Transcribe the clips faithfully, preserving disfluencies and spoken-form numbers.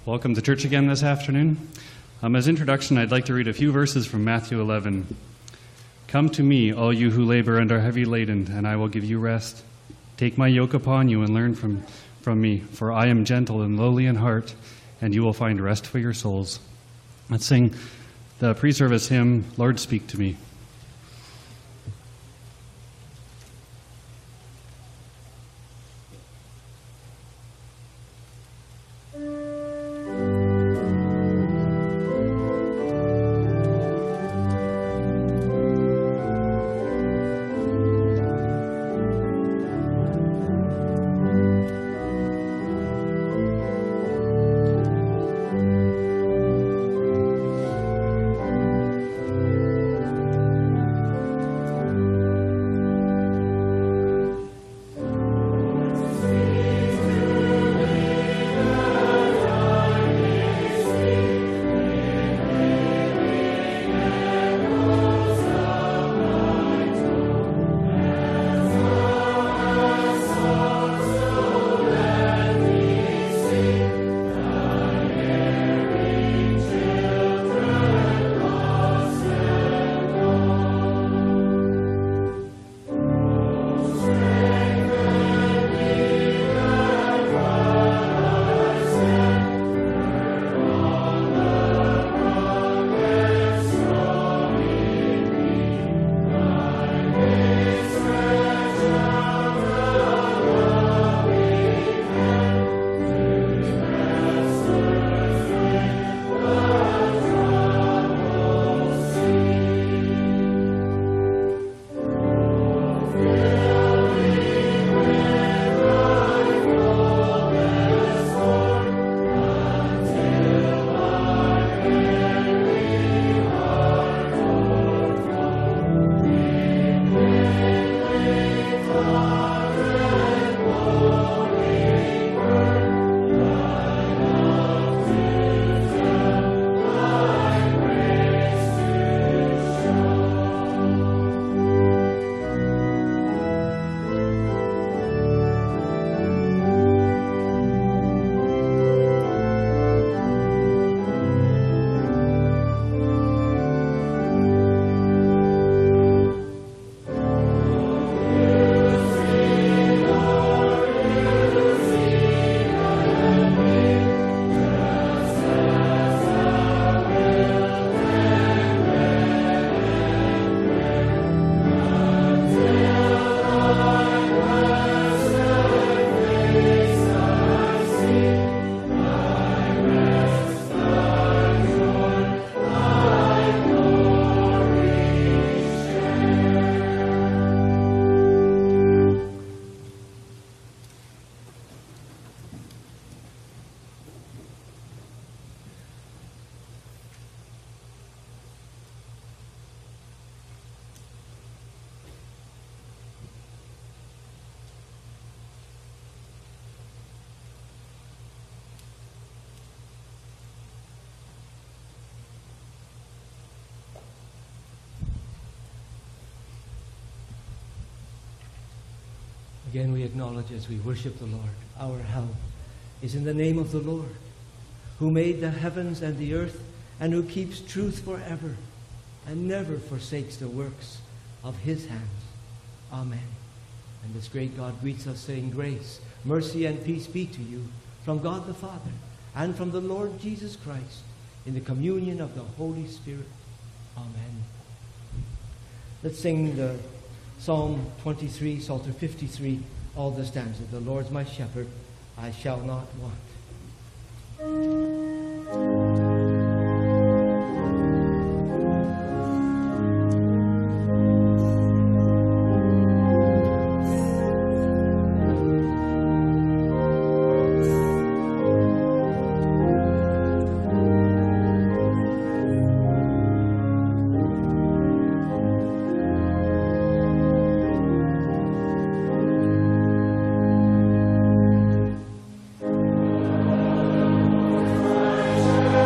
Welcome to church again this afternoon. Um, as introduction, I'd like to read a few verses from Matthew eleven. Come to me, all you who labor and are heavy laden, and I will give you rest. Take my yoke upon you and learn from, from me, for I am gentle and lowly in heart, and you will find rest for your souls. Let's sing the pre-service hymn, Lord, Speak to Me. Again, we acknowledge as we worship the Lord, our help is in the name of the Lord, who made the heavens and the earth, and who keeps truth forever, and never forsakes the works of his hands. Amen. And this great God greets us, saying, grace, mercy, and peace be to you from God the Father, and from the Lord Jesus Christ, in the communion of the Holy Spirit. Amen. Let's sing the Psalm twenty-three, Psalter fifty-three, all the stanzas. The Lord's my shepherd, I shall not want. Sure.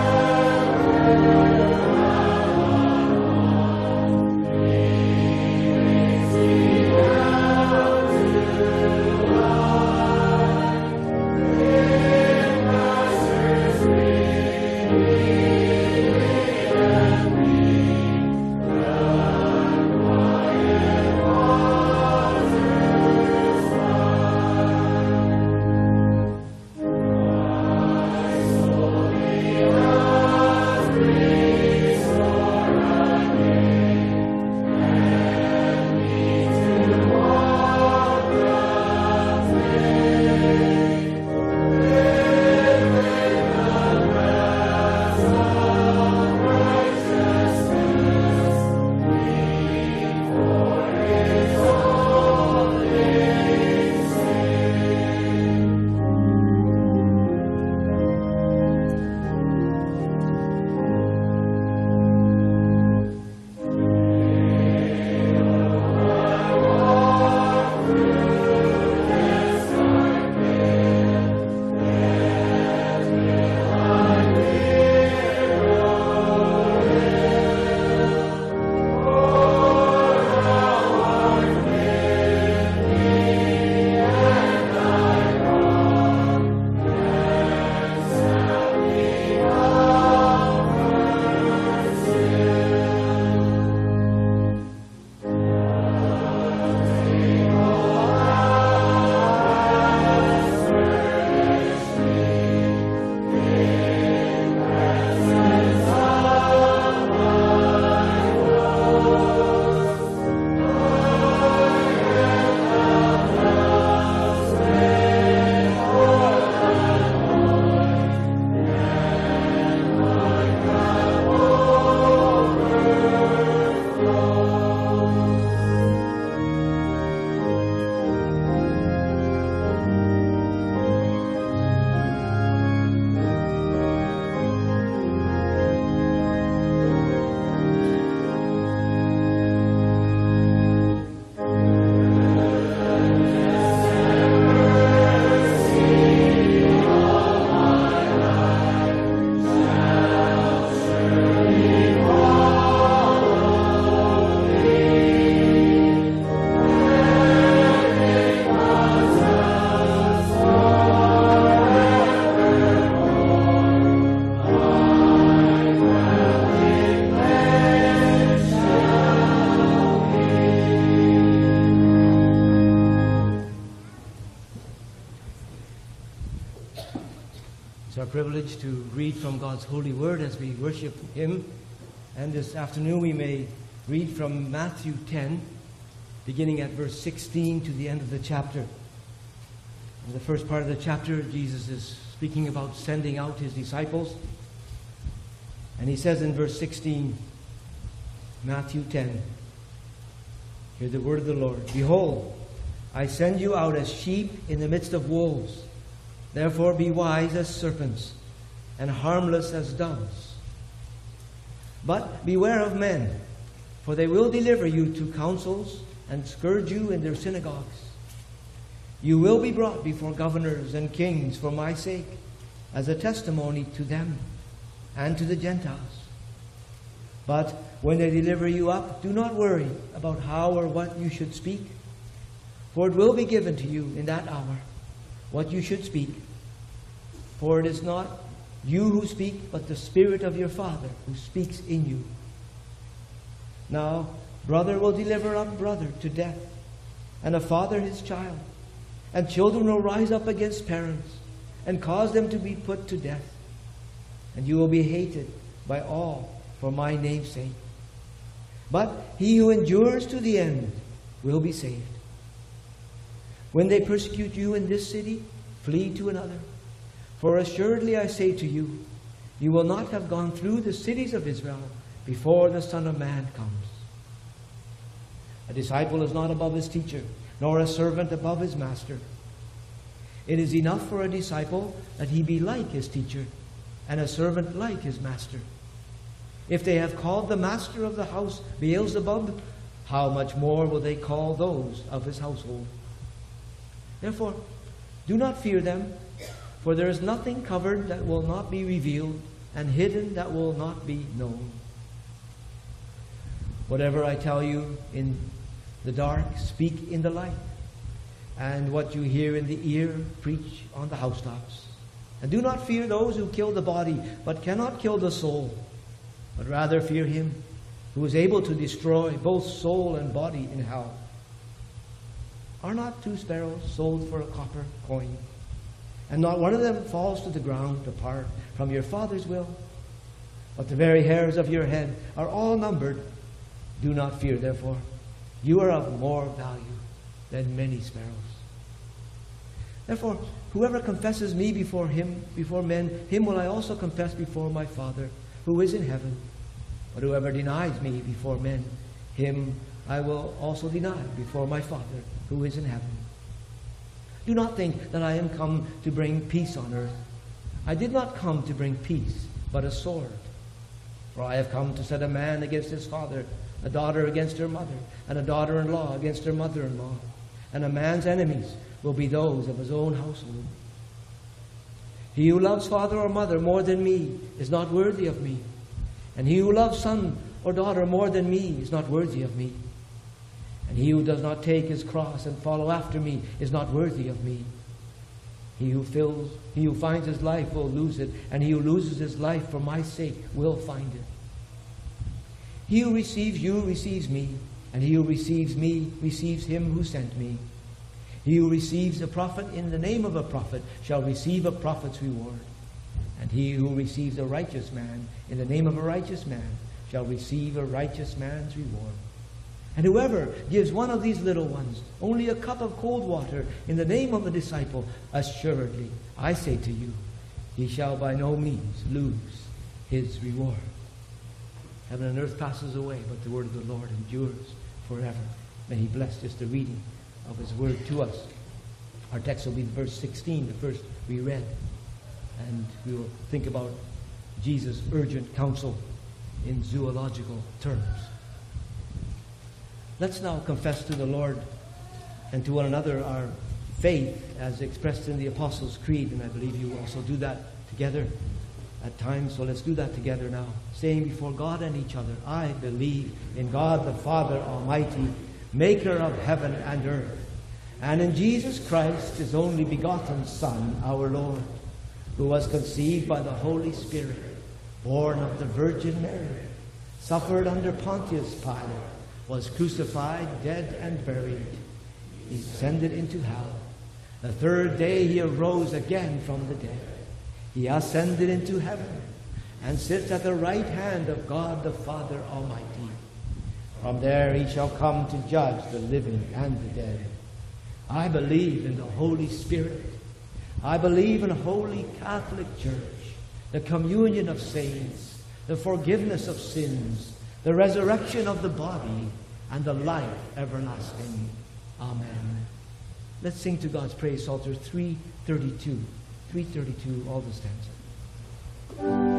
read from God's holy word as we worship Him. And this afternoon we may read from Matthew ten, beginning at verse sixteen to the end of the chapter. In the first part of the chapter, Jesus is speaking about sending out His disciples. And He says in verse sixteen, Matthew ten, hear the word of the Lord. Behold, I send you out as sheep in the midst of wolves. Therefore be wise as serpents and harmless as doves. But beware of men, for they will deliver you to councils and scourge you in their synagogues. You will be brought before governors and kings for my sake, as a testimony to them and to the Gentiles. But when they deliver you up, do not worry about how or what you should speak, for it will be given to you in that hour what you should speak. For it is not you who speak, but the Spirit of your Father who speaks in you. Now, brother will deliver up brother to death, and a father his child, and children will rise up against parents and cause them to be put to death. And you will be hated by all for my name's sake. But he who endures to the end will be saved. When they persecute you in this city, flee to another. For assuredly I say to you, you will not have gone through the cities of Israel before the Son of Man comes. A disciple is not above his teacher, nor a servant above his master. It is enough for a disciple that he be like his teacher, and a servant like his master. If they have called the master of the house Beelzebub, how much more will they call those of his household? Therefore, do not fear them, for there is nothing covered that will not be revealed, and hidden that will not be known. Whatever I tell you in the dark, speak in the light. And what you hear in the ear, preach on the housetops. And do not fear those who kill the body, but cannot kill the soul. But rather fear Him who is able to destroy both soul and body in hell. Are not two sparrows sold for a copper coin? And not one of them falls to the ground apart from your Father's will? But the very hairs of your head are all numbered. Do not fear, therefore. You are of more value than many sparrows. Therefore, whoever confesses me before him, before men, him will I also confess before my Father who is in heaven. But whoever denies me before men, him I will also deny before my Father who is in heaven. Do not think that I am come to bring peace on earth. I did not come to bring peace, but a sword. For I have come to set a man against his father, a daughter against her mother, and a daughter-in-law against her mother-in-law. And a man's enemies will be those of his own household. He who loves father or mother more than me is not worthy of me. And he who loves son or daughter more than me is not worthy of me. And he who does not take his cross and follow after me is not worthy of me. He who fills, he who finds his life will lose it, and he who loses his life for my sake will find it. He who receives you receives me, and he who receives me receives him who sent me. He who receives a prophet in the name of a prophet shall receive a prophet's reward. And he who receives a righteous man in the name of a righteous man shall receive a righteous man's reward. And whoever gives one of these little ones only a cup of cold water in the name of a disciple, assuredly, I say to you, he shall by no means lose his reward. Heaven and earth passes away, but the word of the Lord endures forever. May He bless just the reading of His word to us. Our text will be verse sixteen, the first we read. And we will think about Jesus' urgent counsel in zoological terms. Let's now confess to the Lord and to one another our faith as expressed in the Apostles' Creed, and I believe you will also do that together at times. So let's do that together now, saying before God and each other, I believe in God the Father Almighty, maker of heaven and earth, and in Jesus Christ, His only begotten Son, our Lord, who was conceived by the Holy Spirit, born of the Virgin Mary, suffered under Pontius Pilate, was crucified, dead, and buried. He descended into hell. The third day He arose again from the dead. He ascended into heaven and sits at the right hand of God the Father Almighty. From there he shall come to judge the living and the dead. I believe in the Holy Spirit. I believe in a holy Catholic Church, the communion of saints, the forgiveness of sins, the resurrection of the body, and the life everlasting. Amen. Let's sing to God's praise, Psalter three thirty-two. three thirty-two, all the stanzas.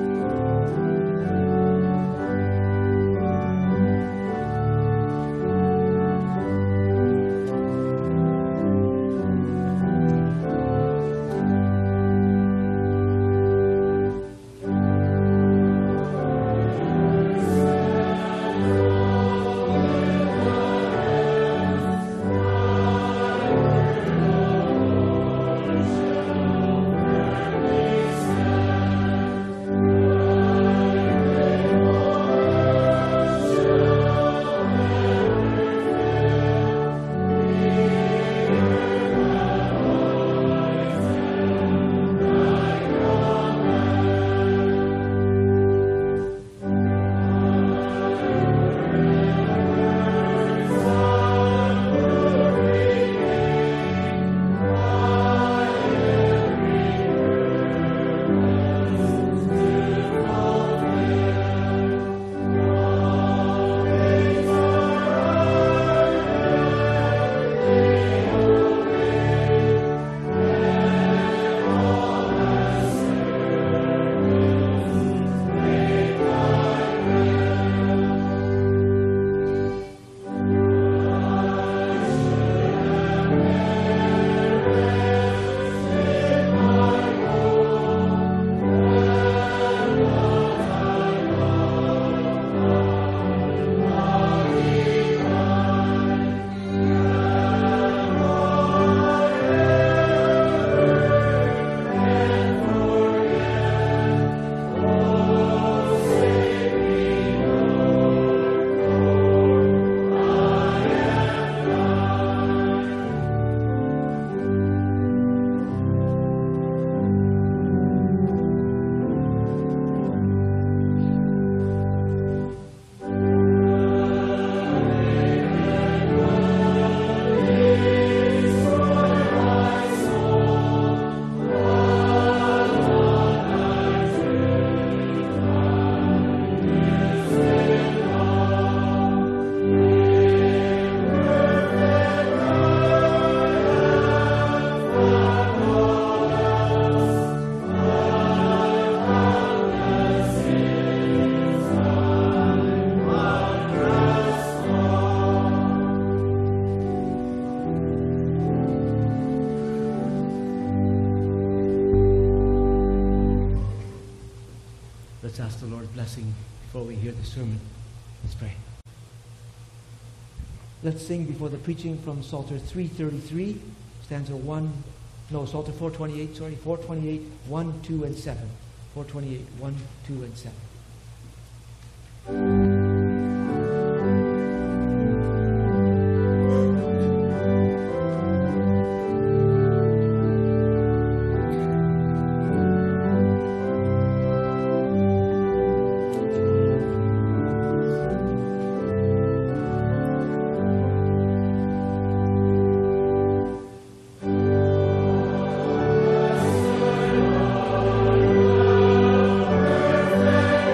Let's ask the Lord's blessing before we hear the sermon. Let's pray. Let's sing before the preaching from Psalter three thirty-three, stanza one, no, Psalter four twenty-eight, sorry, four twenty-eight, one, two, and seven. four twenty-eight, one, two, and seven. Thank you.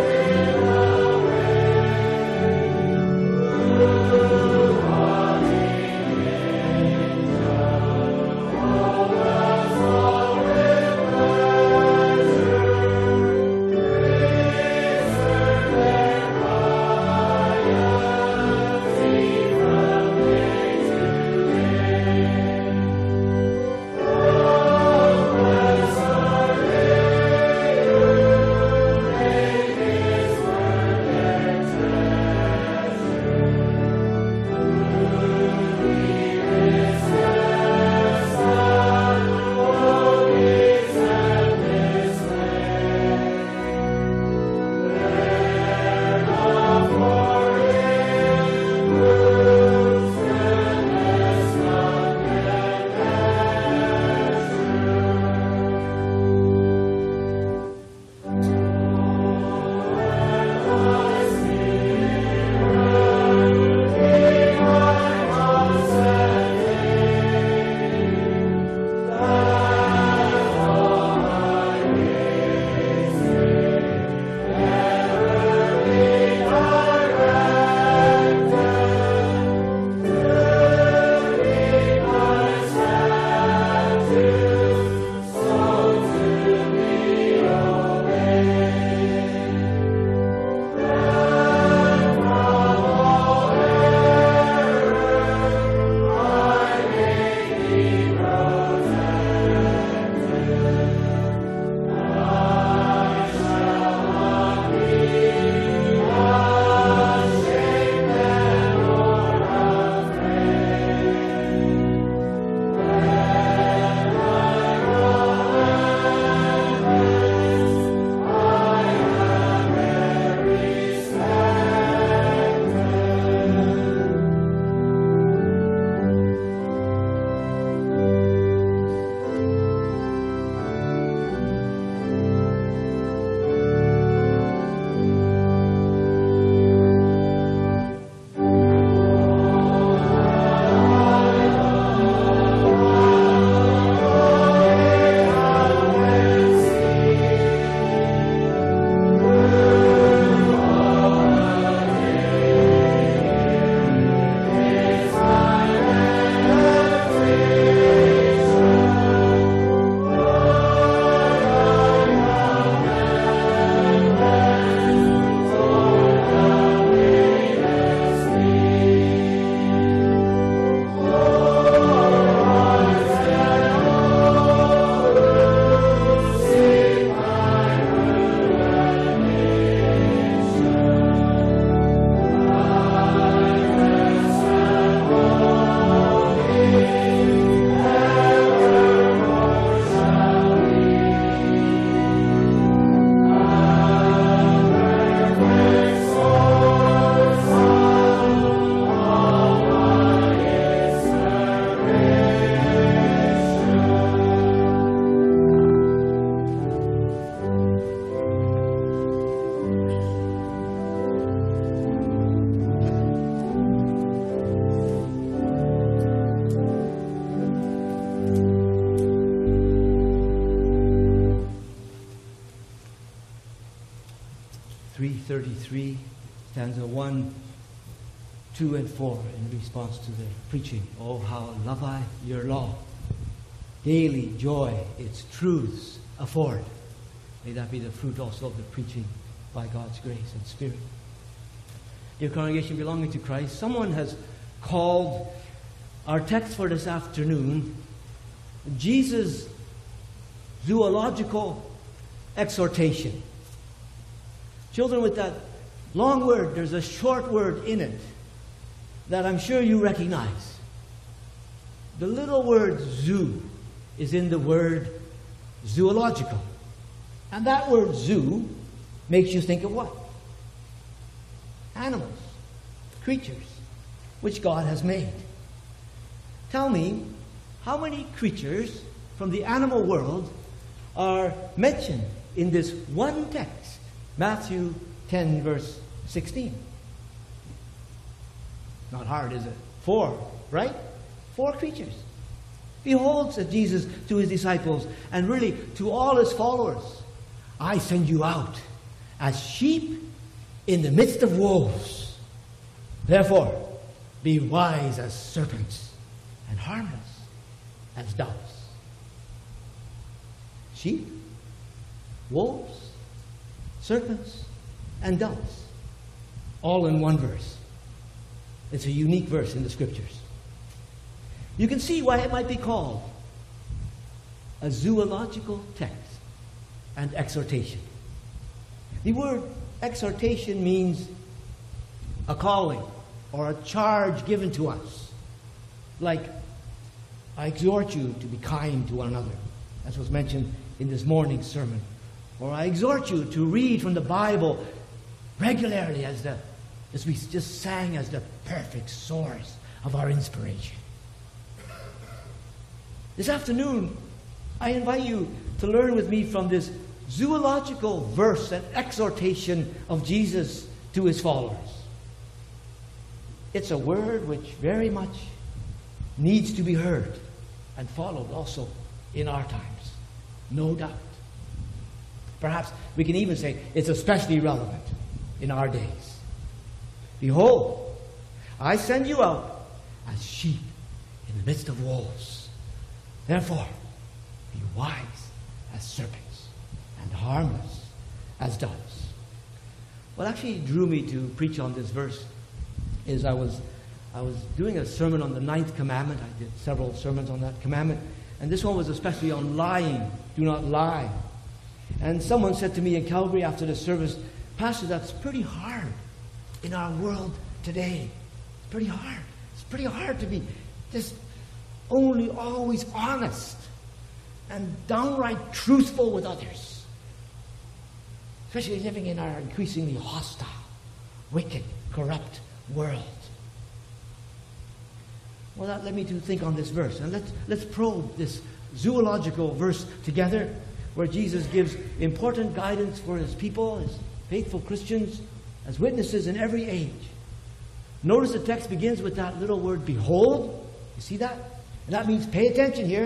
stanza one, two, and four in response to the preaching. Oh, how love I your law. Daily joy its truths afford. May that be the fruit also of the preaching by God's grace and Spirit. Dear congregation belonging to Christ, someone has called our text for this afternoon Jesus' zoological exhortation. Children, with that long word, there's a short word in it that I'm sure you recognize. The little word zoo is in the word zoological. And that word zoo makes you think of what? Animals, creatures, which God has made. Tell me, how many creatures from the animal world are mentioned in this one text? Matthew ten, verse sixteen. Not hard, is it? Four, right? Four creatures. Behold, said Jesus to his disciples, and really to all his followers, I send you out as sheep in the midst of wolves. Therefore, be wise as serpents and harmless as doves. Sheep, wolves, serpents, and doves. All in one verse. It's a unique verse in the Scriptures. You can see why it might be called a zoological text and exhortation. The word exhortation means a calling or a charge given to us. Like, I exhort you to be kind to one another. That's what's mentioned in this morning's sermon. Or I exhort you to read from the Bible regularly, as the as we just sang, as the perfect source of our inspiration. This afternoon, I invite you to learn with me from this zoological verse and exhortation of Jesus to his followers. It's a word which very much needs to be heard and followed also in our times, no doubt. Perhaps we can even say it's especially relevant in our days. Behold, I send you out as sheep in the midst of wolves. Therefore, be wise as serpents and harmless as doves. What actually drew me to preach on this verse is I was I was doing a sermon on the ninth commandment. I did several sermons on that commandment. And this one was especially on lying. Do not lie. And someone said to me in Calgary after the service, Pastor, that's pretty hard in our world today. It's pretty hard. It's pretty hard to be just only always honest and downright truthful with others. Especially living in our increasingly hostile, wicked, corrupt world. Well, that led me to think on this verse. And let's, let's probe this zoological verse together, where Jesus gives important guidance for his people, his faithful Christians, as witnesses in every age. Notice the text begins with that little word, behold. You see that? And that means pay attention here.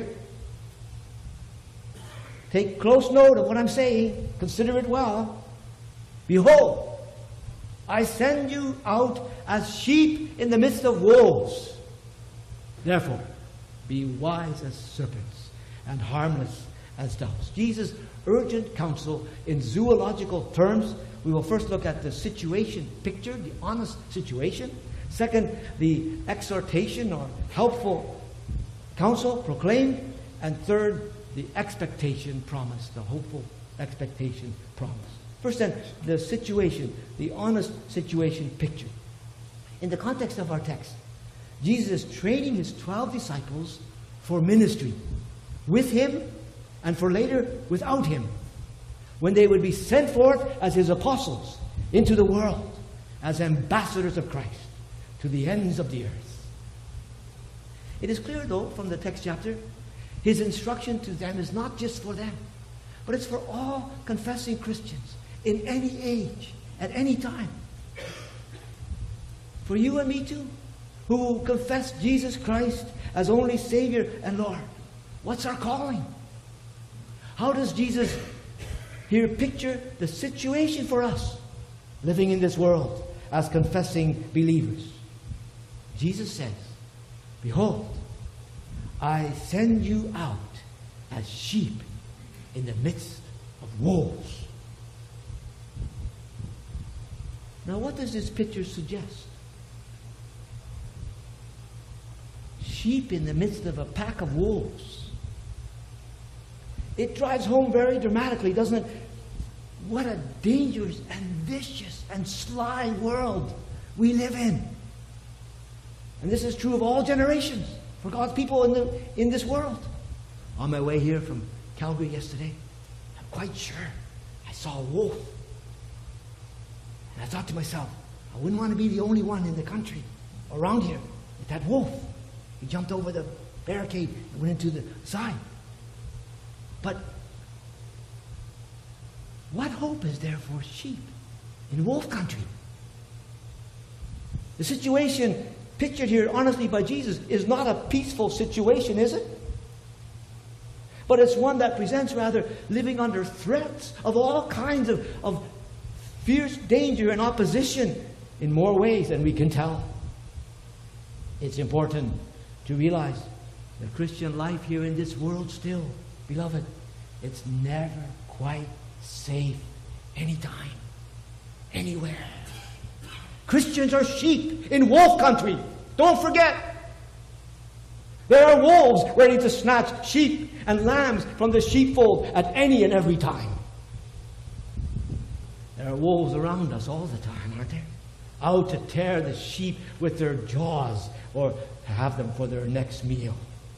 Take close note of what I'm saying. Consider it well. Behold, I send you out as sheep in the midst of wolves. Therefore, be wise as serpents and harmless as doves. Jesus' urgent counsel in zoological terms. We will first look at the situation picture, the honest situation. Second, the exhortation or helpful counsel proclaimed. And third, the expectation promised, the hopeful expectation promised. First then, the situation, the honest situation picture. In the context of our text, Jesus is training his twelve disciples for ministry with him and for later without him, when they would be sent forth as his apostles into the world as ambassadors of Christ to the ends of the earth. It is clear, though, from the text chapter, his instruction to them is not just for them, but it's for all confessing Christians in any age, at any time. For you and me too, who confess Jesus Christ as only Savior and Lord. What's our calling? How does Jesus here picture the situation for us living in this world as confessing believers. Jesus says, "Behold, I send you out as sheep in the midst of wolves." Now, what does this picture suggest? Sheep in the midst of a pack of wolves. It drives home very dramatically, doesn't it? What a dangerous and vicious and sly world we live in. And this is true of all generations for God's people in, the, in this world. On my way here from Calgary yesterday, I'm quite sure I saw a wolf. And I thought to myself, I wouldn't want to be the only one in the country around here with that wolf. He jumped over the barricade and went into the side. But what hope is there for sheep in wolf country? The situation pictured here, honestly, by Jesus is not a peaceful situation, is it? But it's one that presents rather living under threats of all kinds of, of fierce danger and opposition in more ways than we can tell. It's important to realize that Christian life here in this world still, beloved, it's never quite safe anytime, anywhere. Christians are sheep in wolf country. Don't forget. There are wolves ready to snatch sheep and lambs from the sheepfold at any and every time. There are wolves around us all the time, aren't there? Out to tear the sheep with their jaws or to have them for their next meal.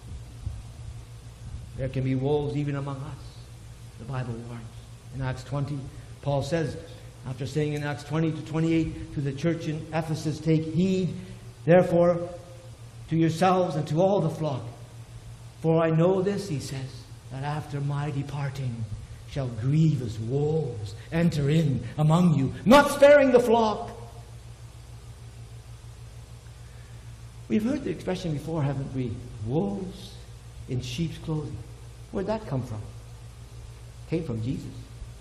There can be wolves even among us. The Bible warns. In Acts twenty, Paul says, after saying in Acts twenty to twenty-eight to the church in Ephesus, "Take heed, therefore, to yourselves and to all the flock. For I know this," he says, "that after my departing shall grievous wolves enter in among you, not sparing the flock." We've heard the expression before, haven't we? Wolves in sheep's clothing. Where'd that come from? It came from Jesus.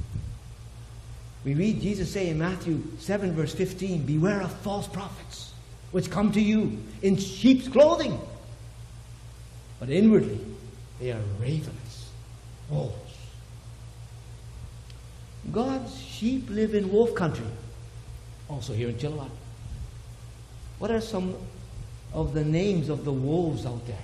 We read Jesus say in Matthew seven verse fifteen, "Beware of false prophets, which come to you in sheep's clothing, but inwardly they are ravenous wolves." God's sheep live in wolf country, also here in Chilliwack. What are some of the names of the wolves out there?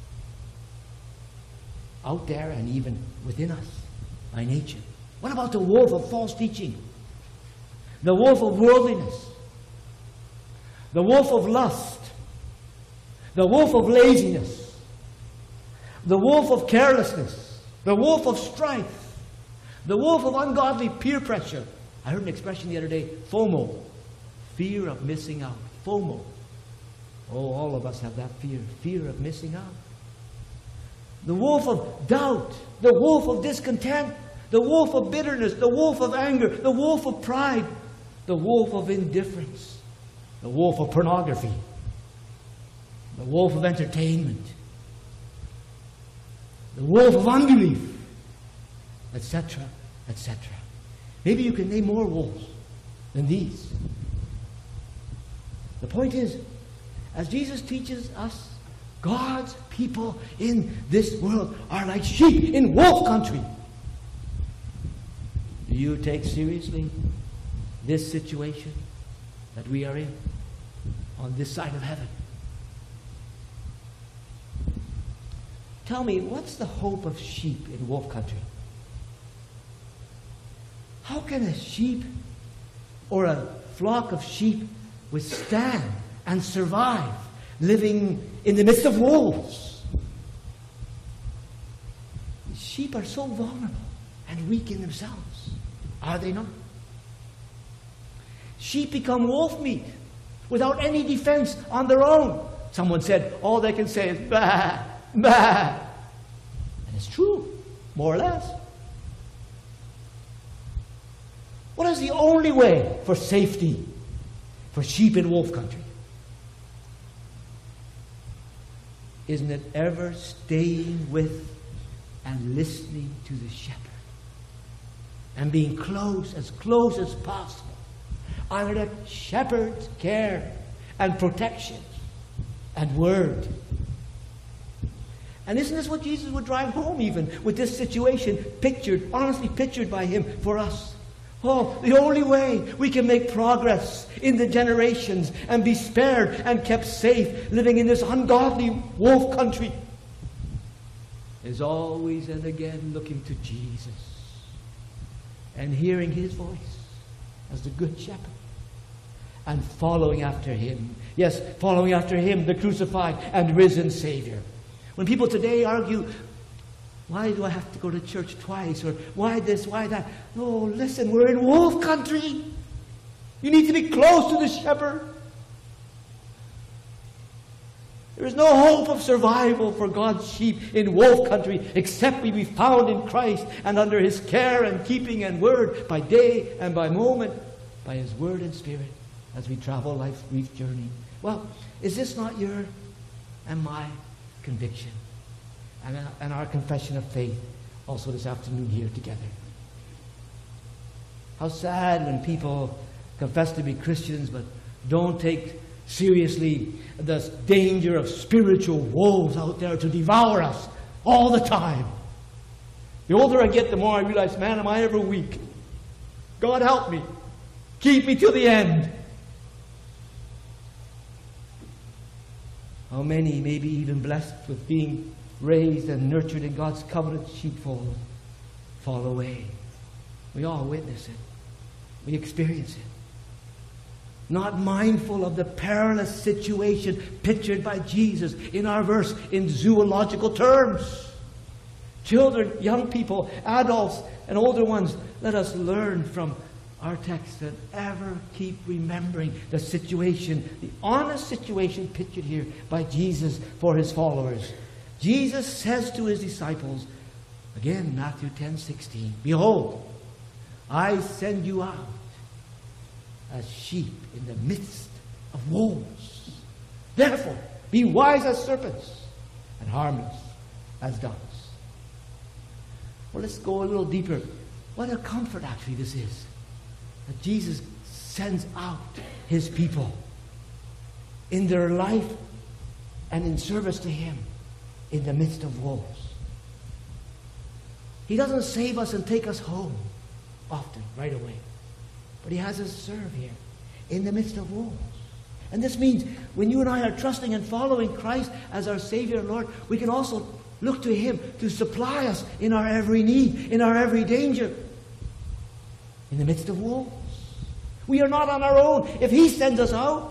Out there and even within us by nature. What about the wolf of false teaching? The wolf of worldliness? The wolf of lust? The wolf of laziness? The wolf of carelessness? The wolf of strife? The wolf of ungodly peer pressure? I heard an expression the other day, FOMO. Fear of missing out. FOMO. Oh, all of us have that fear. Fear of missing out. The wolf of doubt. The wolf of discontent. The wolf of bitterness. The wolf of anger. The wolf of pride. The wolf of indifference. The wolf of pornography. The wolf of entertainment. The wolf of unbelief. Etc. Etc. Maybe you can name more wolves than these. The point is, as Jesus teaches us, God's people in this world are like sheep in wolf country. Do you take seriously this situation that we are in on this side of heaven? Tell me, what's the hope of sheep in wolf country? How can a sheep or a flock of sheep withstand and survive living in the midst of wolves? Sheep are so vulnerable and weak in themselves, are they not? Sheep become wolf meat without any defense on their own. Someone said all they can say is bah, bah. And it's true, more or less. What is the only way for safety for sheep in wolf country? Isn't it ever staying with and listening to the shepherd and being close, as close as possible, under the shepherd's care and protection and word. And isn't this what Jesus would drive home even with this situation pictured, honestly pictured by him for us? Oh, the only way we can make progress in the generations and be spared and kept safe living in this ungodly wolf country is always and again looking to Jesus and hearing his voice as the good shepherd and following after him. Yes, following after him, the crucified and risen Savior. When people today argue, why do I have to go to church twice? Or why this, why that? No, listen, we're in wolf country. You need to be close to the shepherd. There is no hope of survival for God's sheep in wolf country except we be found in Christ and under his care and keeping and word by day and by moment, by his word and spirit as we travel life's brief journey. Well, is this not your and my conviction? And, uh, and our confession of faith also this afternoon here together. How sad when people confess to be Christians but don't take seriously the danger of spiritual wolves out there to devour us all the time. The older I get, the more I realize, man, am I ever weak. God help me. Keep me till the end. How many may be even blessed with being raised and nurtured in God's covenant sheepfold fall away. We all witness it. We experience it. Not mindful of the perilous situation pictured by Jesus in our verse in zoological terms. Children, young people, adults, and older ones, let us learn from our text and ever keep remembering the situation, the honest situation pictured here by Jesus for his followers. Jesus says to his disciples, again, Matthew ten sixteen, behold, I send you out as sheep in the midst of wolves. Therefore, be wise as serpents and harmless as doves. Well, let's go a little deeper. What a comfort actually this is, that Jesus sends out his people in their life and in service to him in the midst of wolves. He doesn't save us and take us home often, right away. But he has us serve here in the midst of wolves. And this means when you and I are trusting and following Christ as our Savior and Lord, we can also look to him to supply us in our every need, in our every danger, in the midst of wolves. We are not on our own if he sends us out.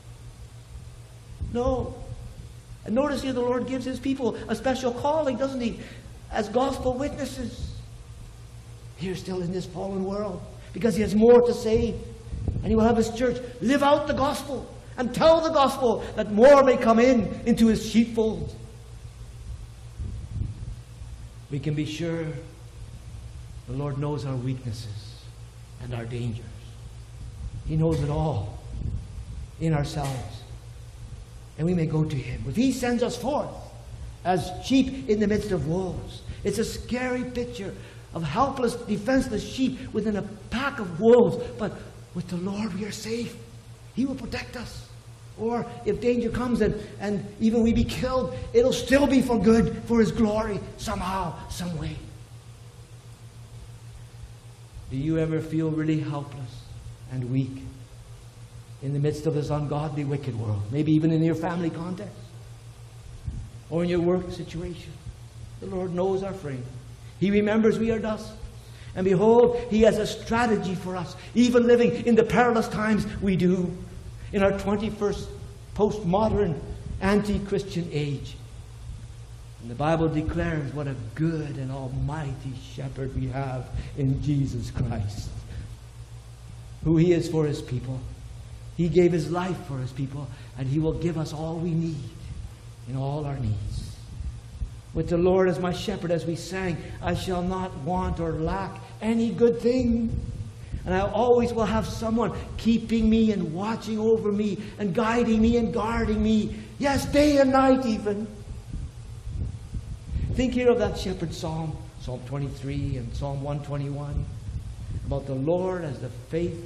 No. And notice here the Lord gives his people a special calling, doesn't he? As gospel witnesses. Here still in this fallen world. Because he has more to say. And he will have his church live out the gospel and tell the gospel that more may come in into his sheepfold. We can be sure the Lord knows our weaknesses and our dangers. He knows it all in ourselves. And we may go to him. If he sends us forth as sheep in the midst of wolves, it's a scary picture of helpless, defenseless sheep within a pack of wolves. But with the Lord we are safe. He will protect us. Or if danger comes and, and even we be killed, it'll still be for good, for his glory, somehow, some way. Do you ever feel really helpless and weak in the midst of this ungodly, wicked world? Maybe even in your family context or in your work situation. The Lord knows our frame. He remembers we are dust. And behold, he has a strategy for us, even living in the perilous times we do in our twenty-first postmodern, anti-Christian age. And the Bible declares what a good and almighty shepherd we have in Jesus Christ, who he is for his people. He gave his life for his people, and he will give us all we need in all our needs. With the Lord as my shepherd, as we sang, I shall not want or lack any good thing. And I always will have someone keeping me and watching over me and guiding me and guarding me. Yes, day and night even. Think here of that shepherd psalm, Psalm twenty-three and Psalm one twenty-one, about the Lord as the faithful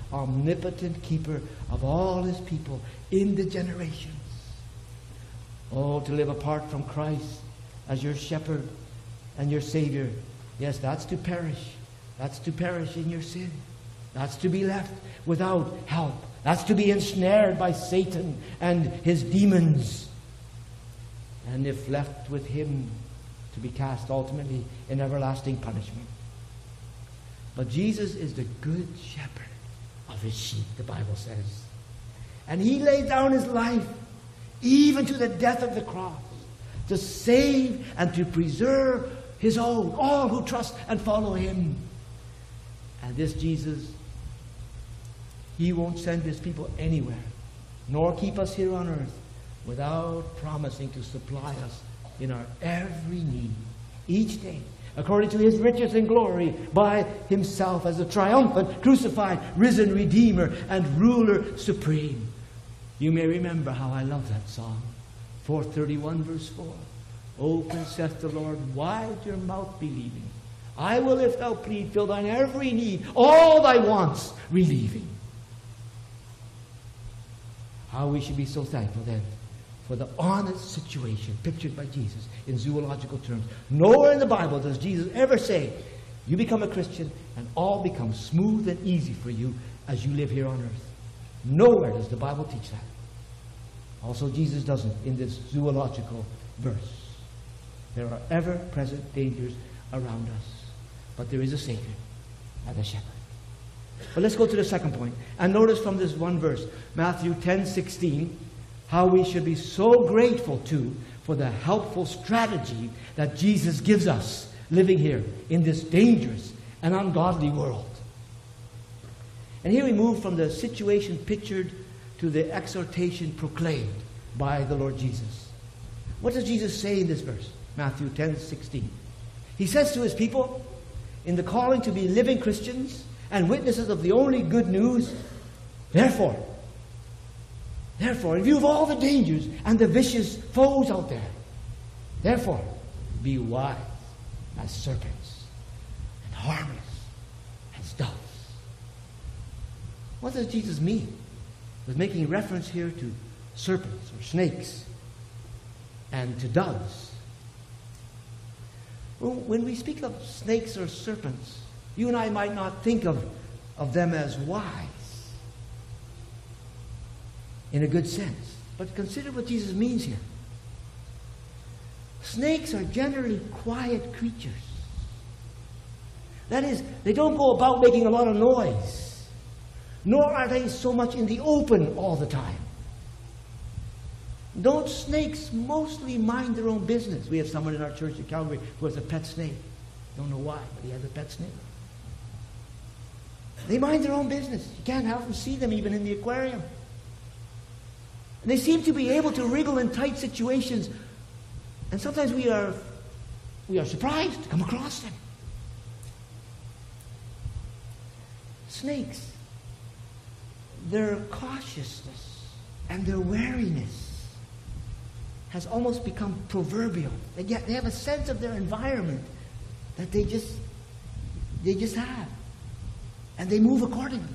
omnipotent keeper of all his people in the generations. Oh, to live apart from Christ as your shepherd and your Savior. Yes, that's to perish. That's to perish in your sin. That's to be left without help. That's to be ensnared by Satan and his demons. And if left with him, to be cast ultimately in everlasting punishment. But Jesus is the good shepherd of his sheep, the Bible says. And he laid down his life, even to the death of the cross, to save and to preserve his own, all who trust and follow him. And this Jesus, he won't send his people anywhere, nor keep us here on earth, without promising to supply us in our every need, each day, according to his riches and glory, by himself as a triumphant, crucified, risen Redeemer and ruler supreme. You may remember how I love that song. four thirty-one verse four. Open, saith the Lord, wide your mouth believing. I will, if thou plead, fill thine every need, all thy wants relieving. How we should be so thankful then for the honest situation pictured by Jesus in zoological terms. Nowhere in the Bible does Jesus ever say, you become a Christian and all becomes smooth and easy for you as you live here on earth. Nowhere does the Bible teach that. Also, Jesus doesn't in this zoological verse. There are ever-present dangers around us. But there is a Savior and a shepherd. But let's go to the second point. And notice from this one verse, Matthew ten sixteen, how we should be so grateful, too, for the helpful strategy that Jesus gives us living here in this dangerous and ungodly world. And here we move from the situation pictured to the exhortation proclaimed by the Lord Jesus. What does Jesus say in this verse? Matthew ten sixteen. He says to his people, in the calling to be living Christians and witnesses of the only good news, therefore, therefore, in view of all the dangers and the vicious foes out there, therefore, be wise as serpents and harmless as doves. What does Jesus mean with making reference here to serpents or snakes and to doves? Well, when we speak of snakes or serpents, you and I might not think of, of them as wise in a good sense. But consider what Jesus means here. Snakes are generally quiet creatures. That is, they don't go about making a lot of noise, nor are they so much in the open all the time. Don't snakes mostly mind their own business? We have someone in our church at Calvary who has a pet snake. Don't know why, but he has a pet snake. They mind their own business. You can't often see them even in the aquarium. And they seem to be able to wriggle in tight situations. And sometimes we are, we are surprised to come across them. Snakes, their cautiousness and their wariness has almost become proverbial. They, get, they have a sense of their environment that they just, they just have. And they move accordingly.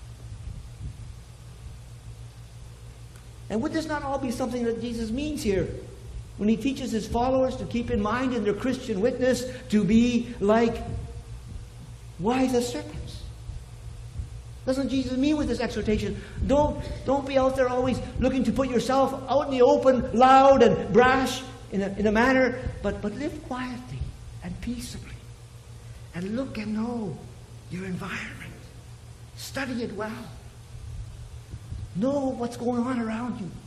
And would this not all be something that Jesus means here when he teaches his followers to keep in mind in their Christian witness to be like wise as serpents? Doesn't Jesus mean with this exhortation, don't, don't be out there always looking to put yourself out in the open, loud and brash in a, in a manner, but, but live quietly and peaceably. And look and know your environment. Study it well. Know what's going on around you.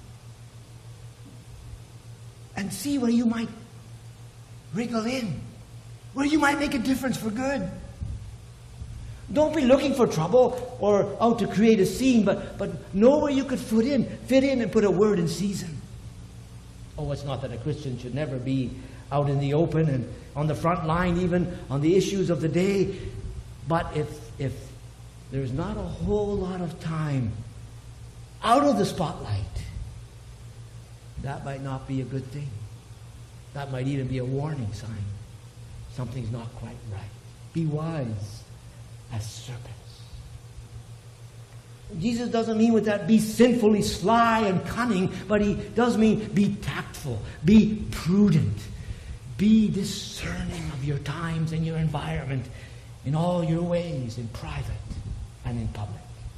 And see where you might wriggle in, where you might make a difference for good. Don't be looking for trouble or out to create a scene, but, but know where you could fit in, fit in and put a word in season. Oh, it's not that a Christian should never be out in the open and on the front line, even on the issues of the day. But if, if there's not a whole lot of time out of the spotlight, that might not be a good thing. That might even be a warning sign. Something's not quite right. Be wise as serpents. Jesus doesn't mean with that be sinfully sly and cunning, but he does mean be tactful, be prudent, be discerning of your times and your environment in all your ways, in private and in public.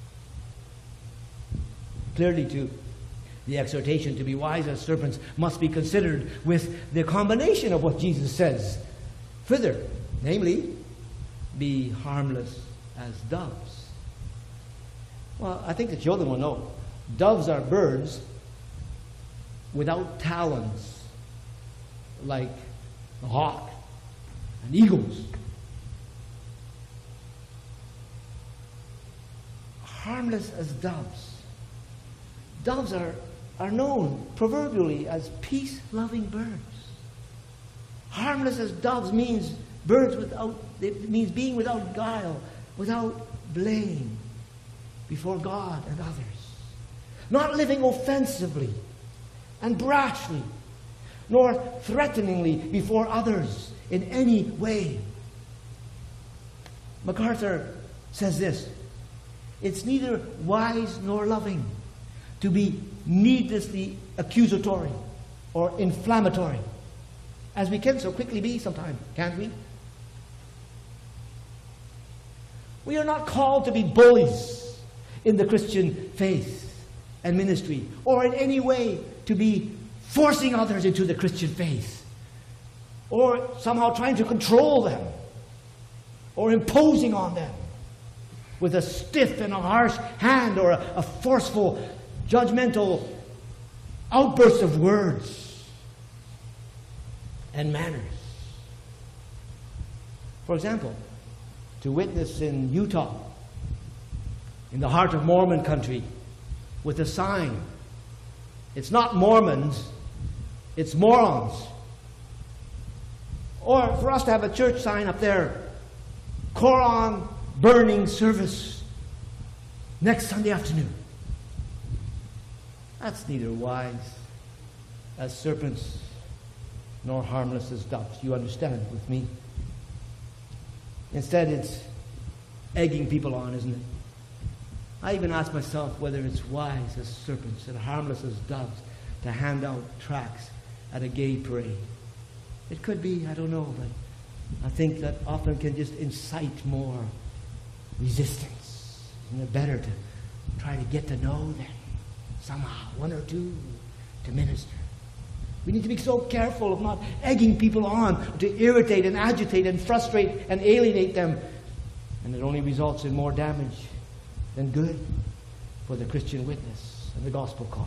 Clearly, too, the exhortation to be wise as serpents must be considered with the combination of what Jesus says further, namely, be harmless as doves. Well, I think the children will know. Doves are birds without talons, like the hawk and eagles. Harmless as doves. Doves are, are known proverbially as peace-loving birds. Harmless as doves means birds without, it means being without guile, without blame before God and others. Not living offensively and brashly, nor threateningly before others in any way. MacArthur says this: it's neither wise nor loving to be needlessly accusatory or inflammatory, as we can so quickly be sometimes, can't we? We are not called to be bullies in the Christian faith and ministry, or in any way to be forcing others into the Christian faith, or somehow trying to control them, or imposing on them with a stiff and a harsh hand, or a, a forceful, judgmental outburst of words and manners. For example, to witness in Utah, in the heart of Mormon country, with a sign, it's not Mormons, it's morons. Or for us to have a church sign up there, Koran burning service next Sunday afternoon. That's neither wise as serpents nor harmless as doves. You understand with me? Instead, it's egging people on, isn't it? I even ask myself whether it's wise as serpents and harmless as doves to hand out tracts at a gay parade. It could be, I don't know, but I think that often can just incite more resistance. Isn't it better to try to get to know them somehow, one or two, to minister? We need to be so careful of not egging people on to irritate and agitate and frustrate and alienate them. And it only results in more damage than good for the Christian witness and the gospel cause.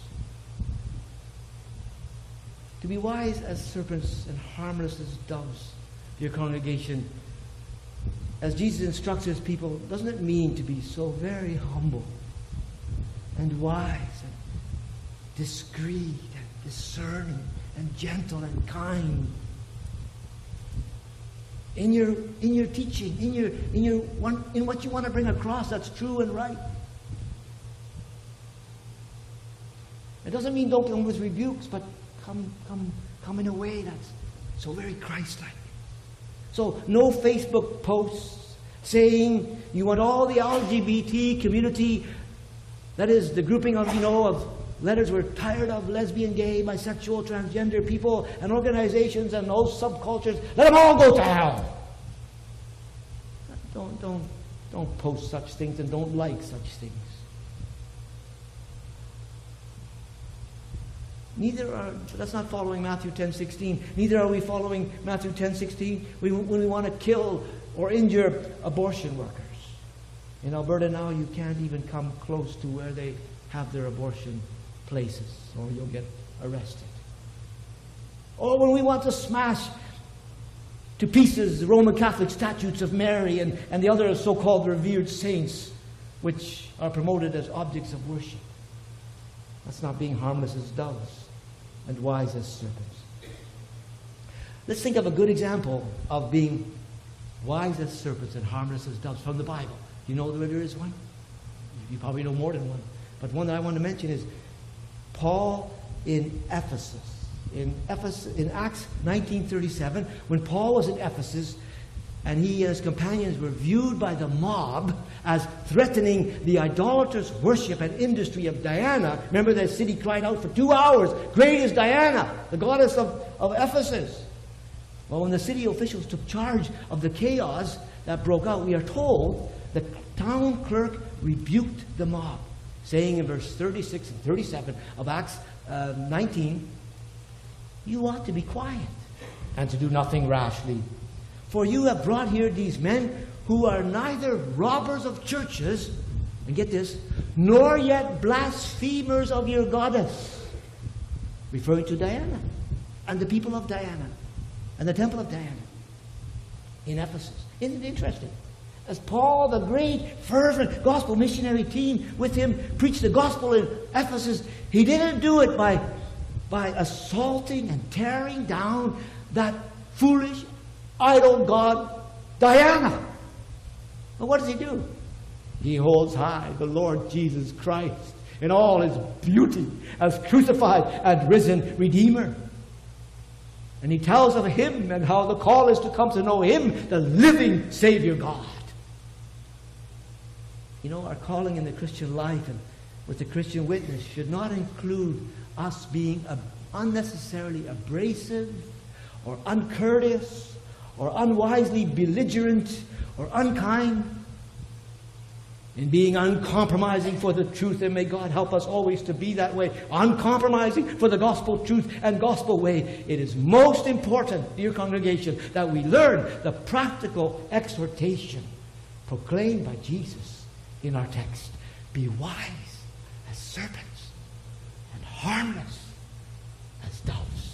To be wise as serpents and harmless as doves, dear congregation, as Jesus instructs his people, doesn't it mean to be so very humble and wise and discreet and discerning and gentle and kind in your in your teaching, in your in your one in what you want to bring across that's true and right? It doesn't mean don't come with rebukes, but come come come in a way that's so very Christ-like. So no Facebook posts saying you want all the L G B T community, that is the grouping of, you know, of letters we're tired of lesbian, gay, bisexual, transgender people and organizations and those subcultures. Let them all go to hell. Don't, don't, don't post such things and don't like such things. Neither are, that's not following Matthew ten sixteen. Neither are we following Matthew ten sixteen when we want to kill or injure abortion workers. In Alberta now, you can't even come close to where they have their abortion places, or you'll get arrested. Or when we want to smash to pieces the Roman Catholic statues of Mary and, and the other so-called revered saints, which are promoted as objects of worship. That's not being harmless as doves and wise as serpents. Let's think of a good example of being wise as serpents and harmless as doves from the Bible. You know that there is one? You probably know more than one. But one that I want to mention is Paul in Ephesus. In Ephesus, in Acts nineteen thirty-seven, when Paul was in Ephesus and he and his companions were viewed by the mob as threatening the idolatrous worship and industry of Diana. Remember, the city cried out for two hours, "Great is Diana, the goddess of, of Ephesus." Well, when the city officials took charge of the chaos that broke out, we are told the town clerk rebuked the mob, saying in verse thirty-six and thirty-seven of Acts uh, nineteen, "You ought to be quiet and to do nothing rashly. For you have brought here these men who are neither robbers of churches," and get this, "nor yet blasphemers of your goddess," referring to Diana and the people of Diana and the temple of Diana in Ephesus. Isn't it interesting? As Paul, the great, fervent gospel missionary team with him, preached the gospel in Ephesus, he didn't do it by, by assaulting and tearing down that foolish idol god Diana. But what does he do? He holds high the Lord Jesus Christ in all his beauty as crucified and risen Redeemer. And he tells of him and how the call is to come to know him, the living Savior God. You know, our calling in the Christian life and with the Christian witness should not include us being unnecessarily abrasive or uncourteous or unwisely belligerent or unkind, in being uncompromising for the truth. And may God help us always to be that way, uncompromising for the gospel truth and gospel way. It is most important, dear congregation, that we learn the practical exhortation proclaimed by Jesus in our text. Be wise as serpents and harmless as doves.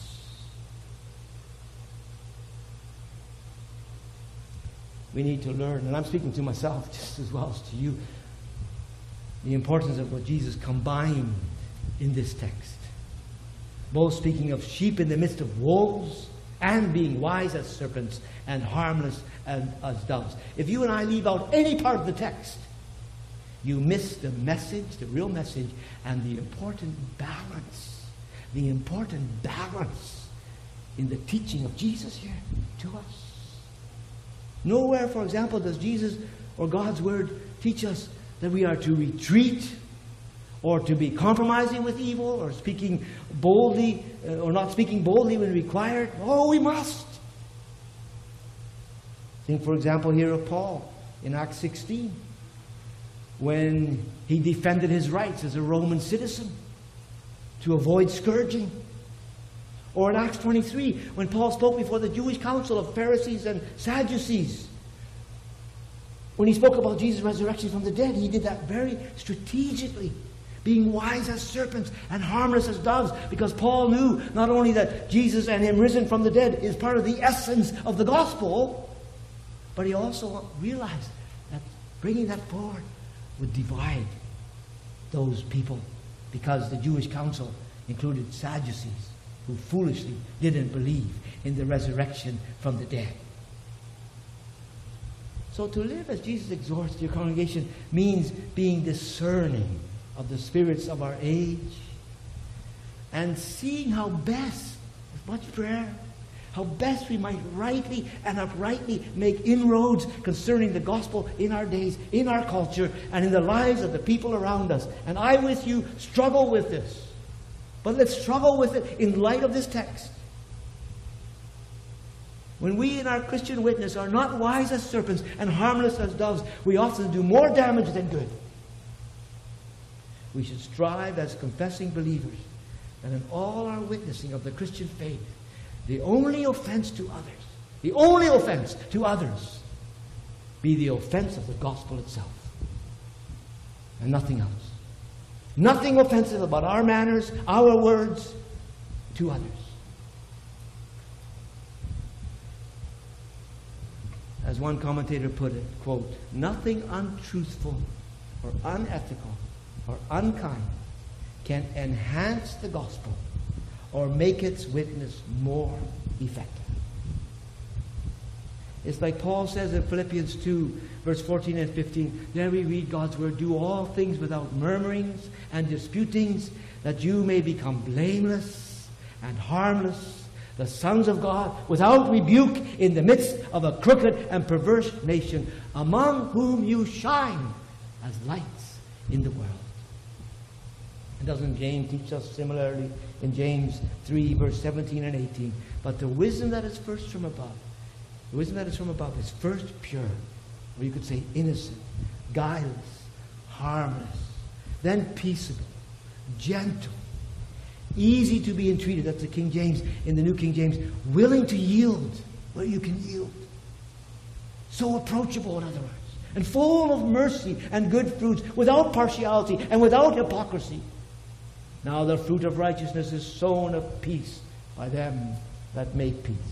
We need to learn, and I'm speaking to myself just as well as to you, the importance of what Jesus combined in this text. Both speaking of sheep in the midst of wolves and being wise as serpents and harmless as, as doves. If you and I leave out any part of the text, you miss the message, the real message, and the important balance, the important balance in the teaching of Jesus here to us. Nowhere, for example, does Jesus or God's Word teach us that we are to retreat or to be compromising with evil or speaking boldly uh, or not speaking boldly when required. Oh, we must. Think, for example, here of Paul in Acts sixteen, when he defended his rights as a Roman citizen to avoid scourging. Or in Acts twenty-three, when Paul spoke before the Jewish council of Pharisees and Sadducees. When he spoke about Jesus' resurrection from the dead, he did that very strategically, being wise as serpents and harmless as doves, because Paul knew not only that Jesus and him risen from the dead is part of the essence of the gospel, but he also realized that bringing that forward would divide those people, because the Jewish council included Sadducees, who foolishly didn't believe in the resurrection from the dead. So to live as Jesus exhorts, dear congregation, means being discerning of the spirits of our age and seeing how best, with much prayer, how best we might rightly and uprightly make inroads concerning the gospel in our days, in our culture, and in the lives of the people around us. And I with you struggle with this. But let's struggle with it in light of this text. When we in our Christian witness are not wise as serpents and harmless as doves, we often do more damage than good. We should strive as confessing believers that in all our witnessing of the Christian faith, the only offense to others, the only offense to others, be the offense of the gospel itself, and nothing else. Nothing offensive about our manners, our words to others. As one commentator put it, quote, nothing untruthful or unethical or unkind can enhance the gospel or make its witness more effective. It's like Paul says in Philippians two, verse fourteen and fifteen. There we read God's word, do all things without murmurings and disputings, that you may become blameless and harmless, the sons of God, without rebuke in the midst of a crooked and perverse nation, among whom you shine as lights in the world. And doesn't James teach us similarly in James three, verse seventeen and eighteen? But the wisdom that is first from above, the wisdom that is from above is first pure, or you could say innocent, guileless, harmless, then peaceable, gentle, easy to be entreated. That's the King James. In the New King James, willing to yield where you can yield. So approachable, in other words, and full of mercy and good fruits, without partiality and without hypocrisy. Now the fruit of righteousness is sown of peace by them that make peace.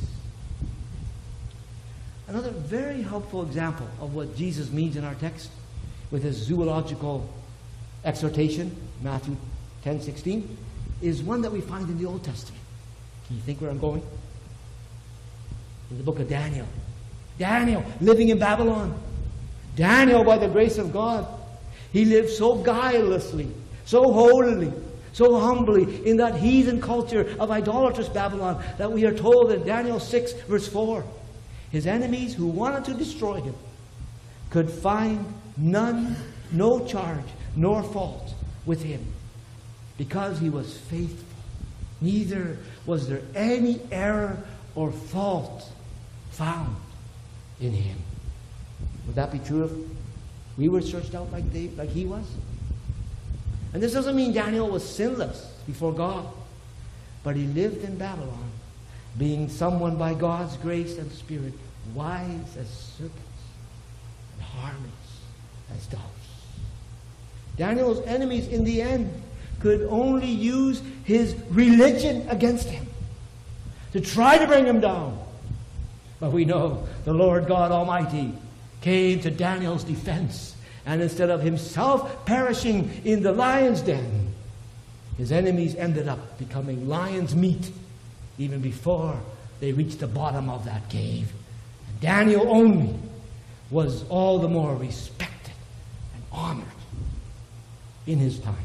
Another very helpful example of what Jesus means in our text with his zoological exhortation, Matthew ten sixteen, is one that we find in the Old Testament. Can you think where I'm going? In the book of Daniel. Daniel, living in Babylon. Daniel, by the grace of God, he lived so guilelessly, so holily, so humbly in that heathen culture of idolatrous Babylon that we are told in Daniel six, verse four, his enemies who wanted to destroy him could find none, no charge, nor fault with him, because he was faithful. Neither was there any error or fault found in him. Would that be true if we were searched out like they, like he was? And this doesn't mean Daniel was sinless before God, but he lived in Babylon, being someone by God's grace and Spirit, wise as serpents and harmless as doves. Daniel's enemies in the end could only use his religion against him to try to bring him down. But we know the Lord God Almighty came to Daniel's defense, and instead of himself perishing in the lion's den, his enemies ended up becoming lion's meat even before they reached the bottom of that cave. And Daniel only was all the more respected and honored in his time.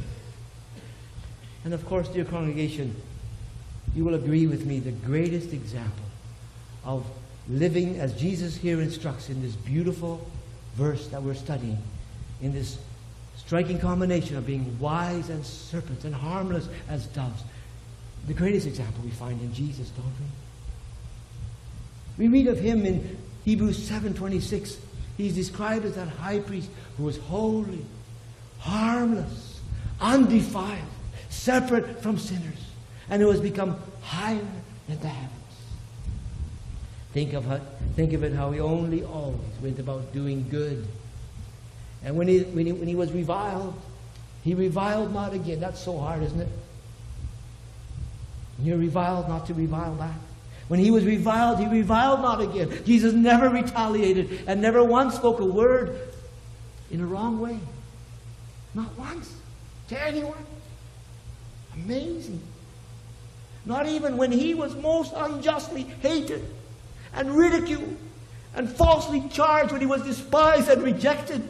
And of course, dear congregation, you will agree with me, the greatest example of living as Jesus here instructs in this beautiful verse that we're studying, in this striking combination of being wise as serpents and harmless as doves. The greatest example we find in Jesus, don't we? We read of him in Hebrews seven twenty-six. He's described as that high priest who was holy, harmless, undefiled, separate from sinners, and who has become higher than the heavens. Think of it, think of it how he only always went about doing good. And when he, when he, when he was reviled, he reviled not again. That's so hard, isn't it? When you're reviled, not to revile back. When he was reviled, he reviled not again. Jesus never retaliated and never once spoke a word in a wrong way. Not once. To anyone. Amazing. Not even when he was most unjustly hated and ridiculed and falsely charged, when he was despised and rejected.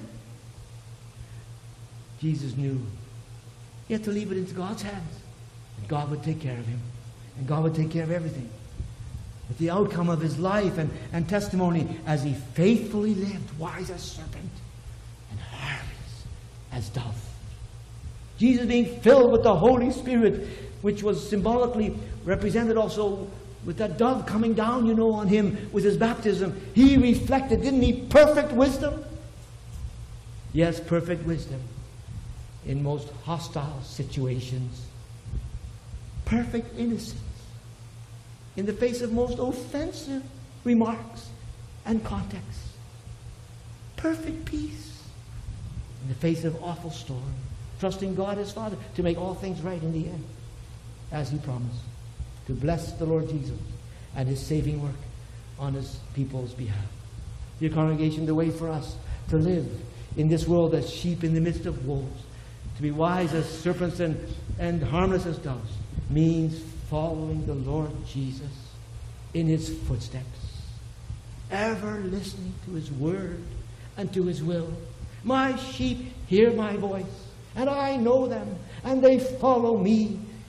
Jesus knew he had to leave it into God's hands. And God would take care of him. And God would take care of everything. But the outcome of his life and, and testimony as he faithfully lived, wise as serpent and harmless as dove. Jesus being filled with the Holy Spirit, which was symbolically represented also with that dove coming down, you know, on him with his baptism. He reflected, didn't he, perfect wisdom? Yes, perfect wisdom in most hostile situations. Perfect innocence in the face of most offensive remarks and contexts. Perfect peace in the face of awful storm. Trusting God as Father to make all things right in the end, as he promised, to bless the Lord Jesus and his saving work on his people's behalf. Dear congregation, the way for us to live in this world as sheep in the midst of wolves, to be wise as serpents and, and harmless as doves, means following the Lord Jesus in his footsteps, ever listening to his word and to his will. My sheep hear my voice, and I know them, and they follow me,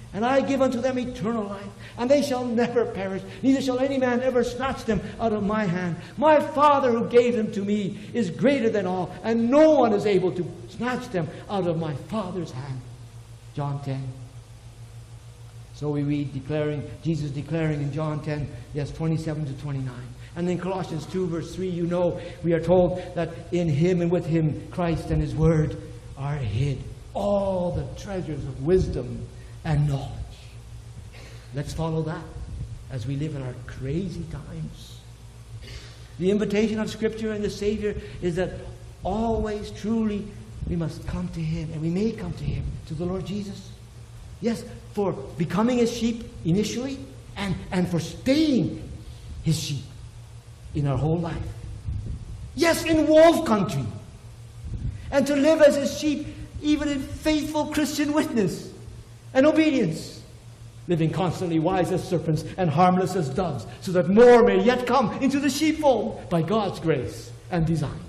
And I give unto them eternal life, and they shall never perish, neither shall any man ever snatch them out of my hand. My Father who gave them to me is greater than all, and no one is able to snatch them out of my Father's hand. John ten. So we read declaring, Jesus declaring in John ten, yes, twenty-seven to twenty-nine. And in Colossians two, verse three, you know, we are told that in Him and with Him, Christ and His Word are hid all the treasures of wisdom and knowledge. Let's follow that as we live in our crazy times. The invitation of Scripture and the Savior is that always, truly, we must come to Him, and we may come to Him, to the Lord Jesus. Yes, for becoming His sheep initially, and, and for staying His sheep in our whole life. Yes, in wolf country. And to live as His sheep, even in faithful Christian witness and obedience, living constantly wise as serpents and harmless as doves, so that more may yet come into the sheepfold by God's grace and design.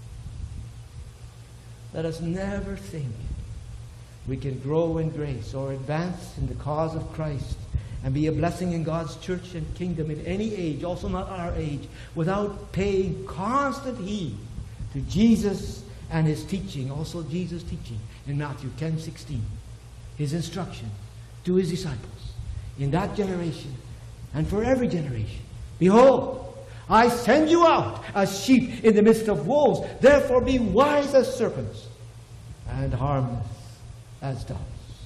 Let us never think we can grow in grace or advance in the cause of Christ and be a blessing in God's church and kingdom in any age, also not our age, without paying constant heed to Jesus and His teaching, also Jesus' teaching in Matthew ten sixteen. His instruction to His disciples in that generation and for every generation. Behold, I send you out as sheep in the midst of wolves. Therefore be wise as serpents and harmless as doves.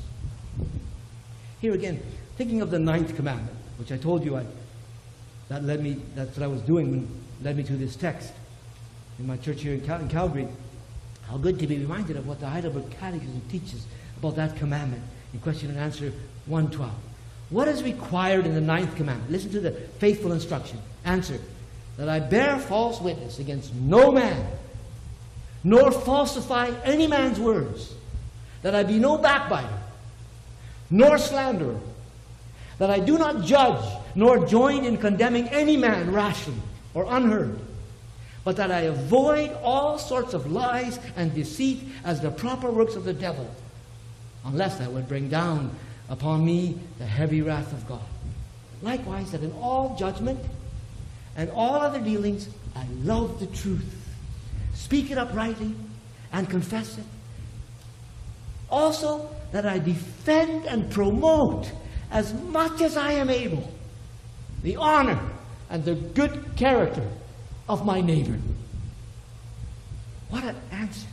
Here again, thinking of the ninth commandment, which I told you I, that led me, that's what I was doing when led me to this text in my church here in, Cal- in Calgary. How good to be reminded of what the Heidelberg Catechism teaches about that commandment in question and answer one twelve. What is required in the ninth commandment? Listen to the faithful instruction. Answer: that I bear false witness against no man, nor falsify any man's words, that I be no backbiter, nor slanderer, that I do not judge, nor join in condemning any man rashly or unheard, but that I avoid all sorts of lies and deceit as the proper works of the devil, unless that would bring down upon me the heavy wrath of God. Likewise, that in all judgment and all other dealings, I love the truth, speak it uprightly, and confess it. Also, that I defend and promote as much as I am able the honor and the good character of my neighbor. What an answer.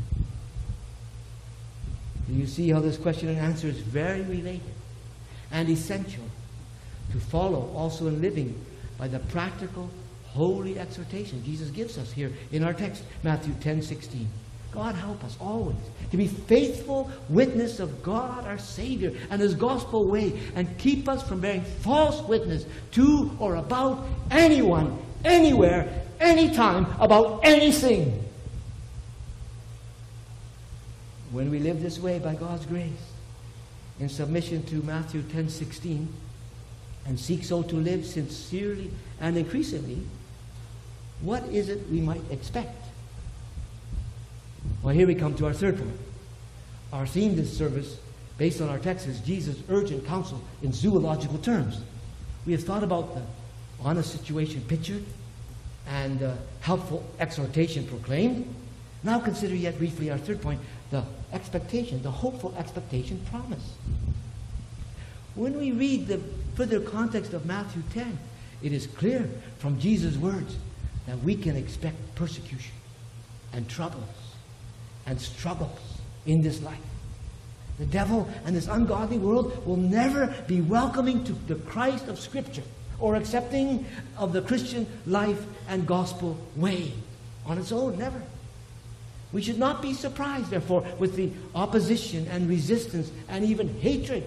Do you see how this question and answer is very related and essential to follow also in living by the practical, holy exhortation Jesus gives us here in our text, Matthew ten sixteen. God help us always to be faithful witness of God our Savior and His gospel way, and keep us from bearing false witness to or about anyone, anywhere, anytime, about anything. When we live this way by God's grace, in submission to Matthew ten sixteen, and seek so to live sincerely and increasingly, what is it we might expect? Well, here we come to our third point. Our theme this service, based on our text, is Jesus' urgent counsel in zoological terms. We have thought about the honest situation pictured and uh, helpful exhortation proclaimed. Now consider yet briefly our third point, the expectation, the hopeful expectation promise. When we read the further context of Matthew ten, it is clear from Jesus' words that we can expect persecution and troubles and struggles in this life. The devil and this ungodly world will never be welcoming to the Christ of Scripture or accepting of the Christian life and gospel way on its own, never. We should not be surprised, therefore, with the opposition and resistance and even hatred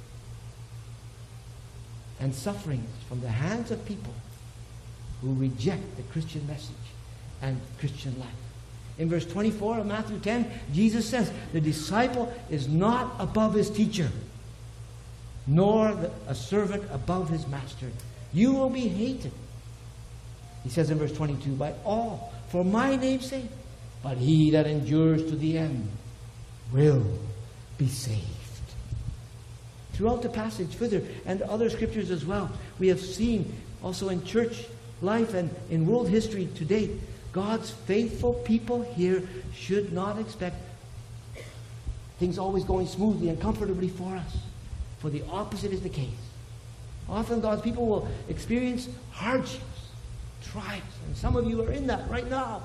and sufferings from the hands of people who reject the Christian message and Christian life. In verse twenty-four of Matthew ten, Jesus says, the disciple is not above his teacher, nor the, a servant above his master. You will be hated, he says in verse twenty-two, by all, for my name's sake. But he that endures to the end will be saved. Throughout the passage further, and other scriptures as well, we have seen also in church life and in world history to date, God's faithful people here should not expect things always going smoothly and comfortably for us. For the opposite is the case. Often God's people will experience hardships, trials, and some of you are in that right now.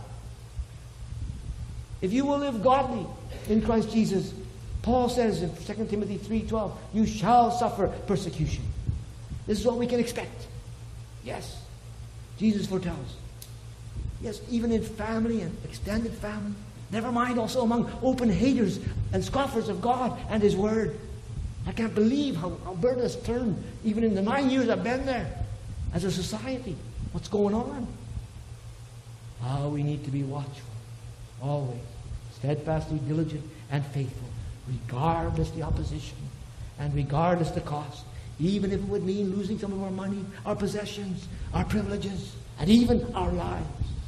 If you will live godly in Christ Jesus, Paul says in Second Timothy three twelve, you shall suffer persecution. This is what we can expect. Yes, Jesus foretells. Yes, even in family and extended family. Never mind also among open haters and scoffers of God and His Word. I can't believe how Alberta has turned, even in the nine years I've been there, as a society. What's going on? Ah, we need to be watchful, always, steadfastly diligent and faithful, regardless the opposition and regardless the cost, even if it would mean losing some of our money, our possessions, our privileges, and even our lives.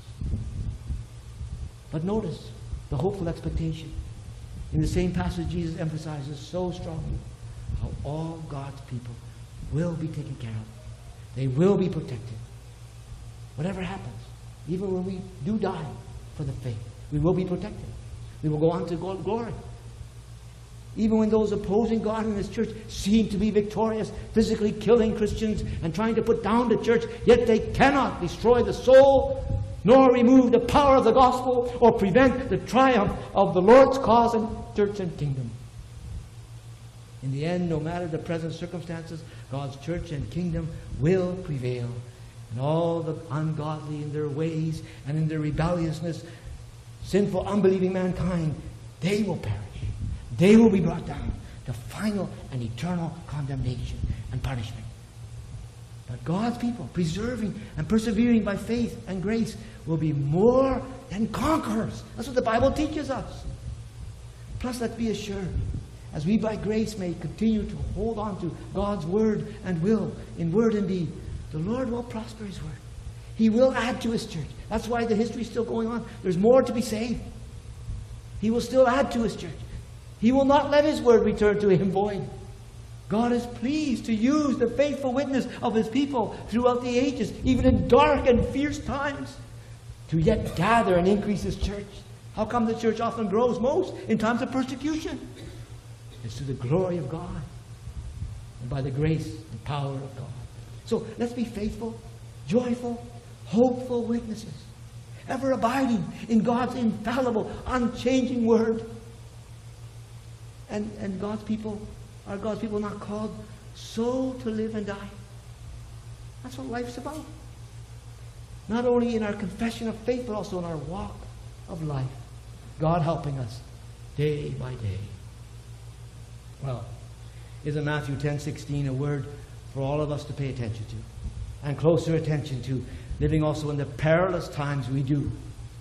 But notice the hopeful expectation. In the same passage, Jesus emphasizes so strongly how all God's people will be taken care of. They will be protected. Whatever happens, even when we do die for the faith, we will be protected. We will go on to glory. Even when those opposing God and His church seem to be victorious, physically killing Christians and trying to put down the church, yet they cannot destroy the soul, nor remove the power of the gospel, or prevent the triumph of the Lord's cause and church and kingdom. In the end, no matter the present circumstances, God's church and kingdom will prevail. And all the ungodly in their ways and in their rebelliousness, sinful, unbelieving mankind, they will perish. They will be brought down to final and eternal condemnation and punishment. But God's people, preserving and persevering by faith and grace, will be more than conquerors. That's what the Bible teaches us. Plus, let's be assured, as we by grace may continue to hold on to God's word and will, in word and deed, the Lord will prosper His word. He will add to His church. That's why the history is still going on. There's more to be saved. He will still add to His church. He will not let His word return to Him void. God is pleased to use the faithful witness of His people throughout the ages, even in dark and fierce times, to yet gather and increase His church. How come the church often grows most in times of persecution? It's to the glory of God and by the grace and power of God. So let's be faithful, joyful, hopeful witnesses, ever abiding in God's infallible, unchanging word. And, and God's people, are God's people not called so to live and die? That's what life's about. Not only in our confession of faith, but also in our walk of life. God helping us day by day. Well, isn't Matthew ten sixteen a word for all of us to pay attention to? And closer attention to, living also in the perilous times we do.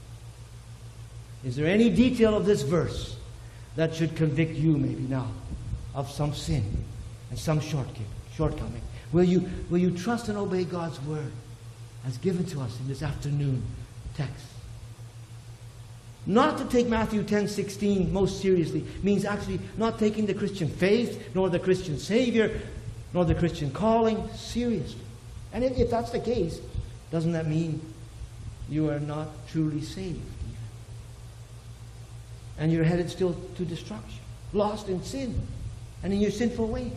Is there any detail of this verse that should convict you maybe now of some sin and some shortcoming? Will you, will you trust and obey God's word as given to us in this afternoon text? Not to take Matthew ten sixteen most seriously means actually not taking the Christian faith, nor the Christian Savior, nor the Christian calling seriously. And if, if that's the case, doesn't that mean you are not truly saved even? And you're headed still to destruction, lost in sin and in your sinful ways?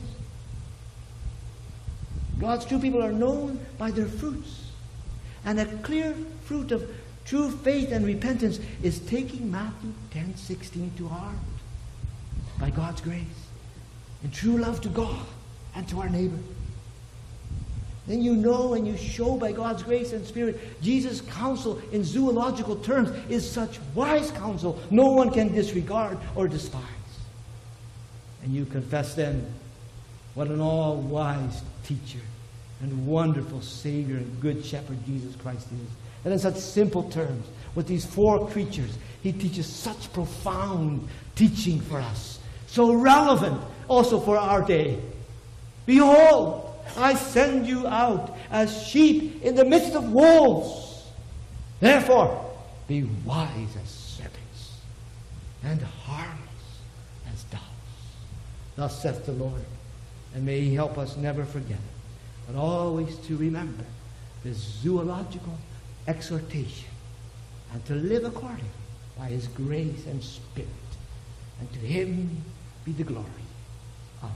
God's true people are known by their fruits. And a clear fruit of true faith and repentance is taking Matthew ten sixteen to heart by God's grace, in true love to God and to our neighbor. Then you know and you show by God's grace and Spirit, Jesus' counsel in zoological terms is such wise counsel no one can disregard or despise. And you confess then what an all-wise teacher and wonderful Savior and good shepherd Jesus Christ is. And in such simple terms, with these four creatures, He teaches such profound teaching for us, so relevant also for our day. Behold, I send you out as sheep in the midst of wolves. Therefore, be wise as serpents and harmless as doves. Thus saith the Lord, And may He help us never forget it, but always to remember this zoological exhortation and to live according by His grace and Spirit. And to Him be the glory. Amen.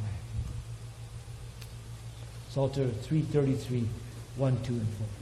Psalter three thirty-three, one, two, and four.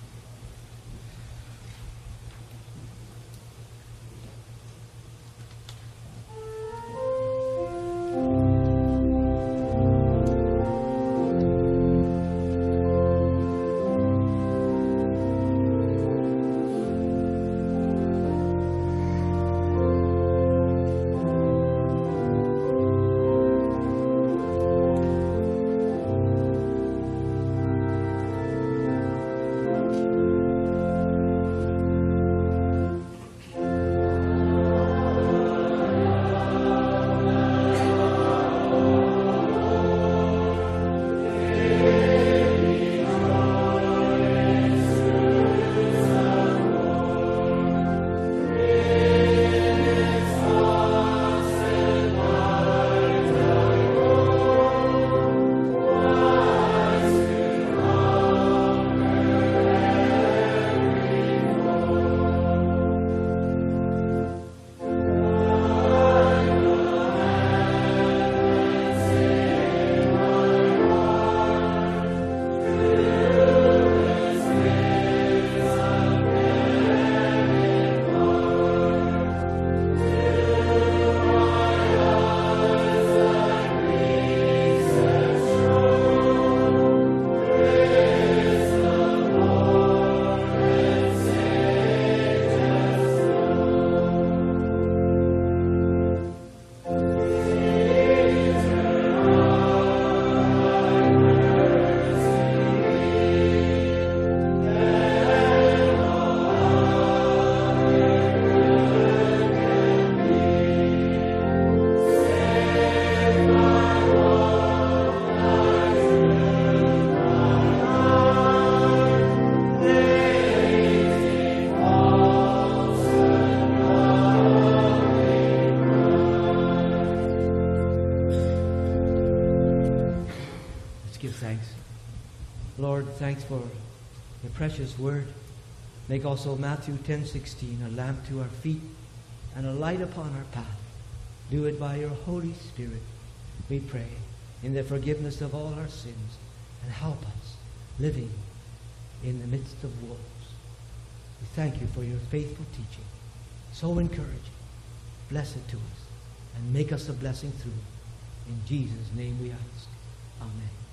Give thanks. Lord, thanks for the precious word. Make also Matthew ten sixteen a lamp to our feet and a light upon our path. Do it by your Holy Spirit, we pray, in the forgiveness of all our sins, and help us living in the midst of wolves. We thank you for your faithful teaching, so encouraging. Bless it to us and make us a blessing through it. In Jesus' name we ask. Amen.